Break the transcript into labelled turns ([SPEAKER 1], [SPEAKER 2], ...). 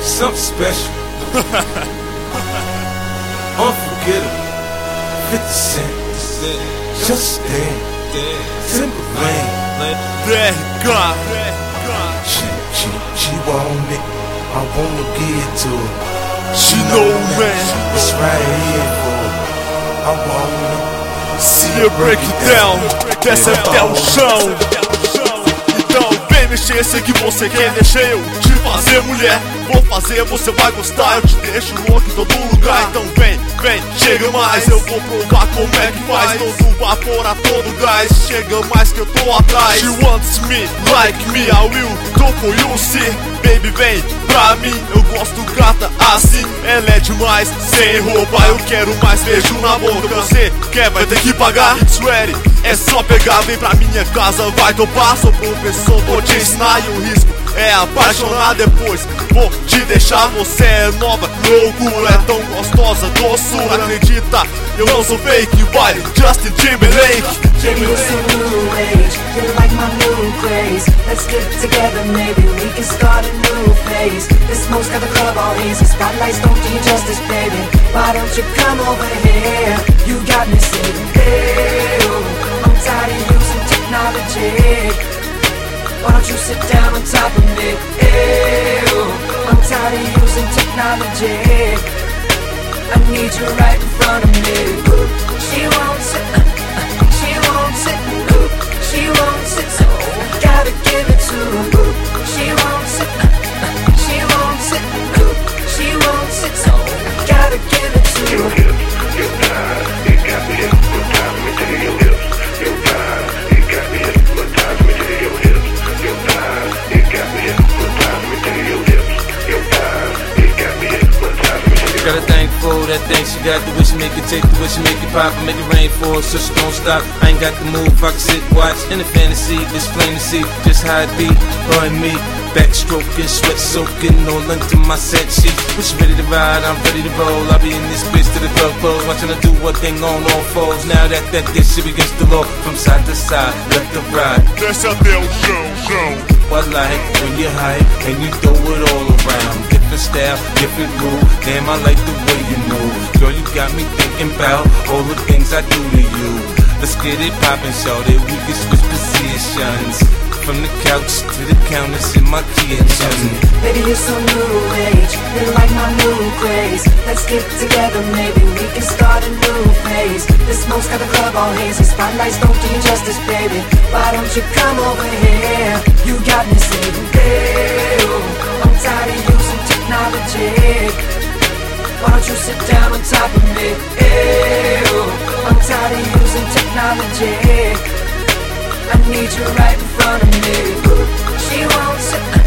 [SPEAKER 1] something special, unforgettable. 50 Cent, Just Stand, Timberland. She want it, I wanna give it to her.
[SPEAKER 2] She know, man,
[SPEAKER 1] it's right here for her. I want it.
[SPEAKER 2] Se eu break it down, desce até o chão. Então vem mexer, sei que você quer. Deixa eu te fazer mulher. Vou fazer, você vai gostar. Eu te deixo louco em todo lugar. Então vem, chega mais. Eu vou provar como é que faz. Todo vapor a todo gás. Chega mais que eu tô atrás. She wants me, like me, I will go for you, see. Baby, vem pra mim, eu gosto gata assim. Ela é demais, sem roupa, eu quero mais. Beijo na boca, você quer, vai ter que pagar. Sweaty, é só pegar, vem pra minha casa, vai topar. Sou professor, vou te ensinar e o risco é apaixonar. Depois vou te deixar, você é nova, loucura. É tão gostosa, doçura, acredita, eu não sou fake. Vai, Justin Timberlake.
[SPEAKER 3] Baby, it's a new age, you like my new craze. Let's get together, maybe we can start a new phase. This smoke's got the club all hazy, spotlights don't do you justice, baby. Why don't you come over here? You got me saying, hey, oh, I'm tired of using technology. Why don't you sit down on top of me? Hey, oh, I'm tired of using technology. I need you right in front of me. She wants it. She wants it, so I gotta give it to her. She wants it, she wants it, she wants it, so I gotta give it to her.
[SPEAKER 4] Your hips, your thighs, it got me hypnotized. Me to your hips, your thighs, it got me hypnotized. Me to your hips, your thighs, it got me hypnotized. Me to your hips, your thighs, it got me hypnotized.
[SPEAKER 1] Got a thing for that thing, she got the way she make it take, the way she make it pop and make it rain for her, so she don't stop. I ain't got the move, I can sit, watch in the fantasy, it's plain to see just how it be, her and me. Backstroking, sweat soaking, no length to my set sheet. When she ready to ride, I'm ready to roll. I'll be in this bitch till the club close, watching her do what thing on all fours. Now that this shit against the law, from side to side, left to right.
[SPEAKER 2] Desce até o chão.
[SPEAKER 1] I like when you're high and you throw it all around. Different style, different move. Damn, I like the way you move. Girl, you got me thinking about all the things I do to you. Let's get it poppin', shorty. We can switch positions from the couch to the counters in my kitchen.
[SPEAKER 3] Baby, you're so new age, you like my new craze. Let's get together, maybe we can start a new phase. This smoke's got the club all hazy, spotlights don't do you justice, baby. Why don't you come over here? You got me saying, hey, oh, I'm tired of using technology. Why don't you sit down on top of me? Hey, oh, I'm tired of using technology. I need you right in front of me. She wants it.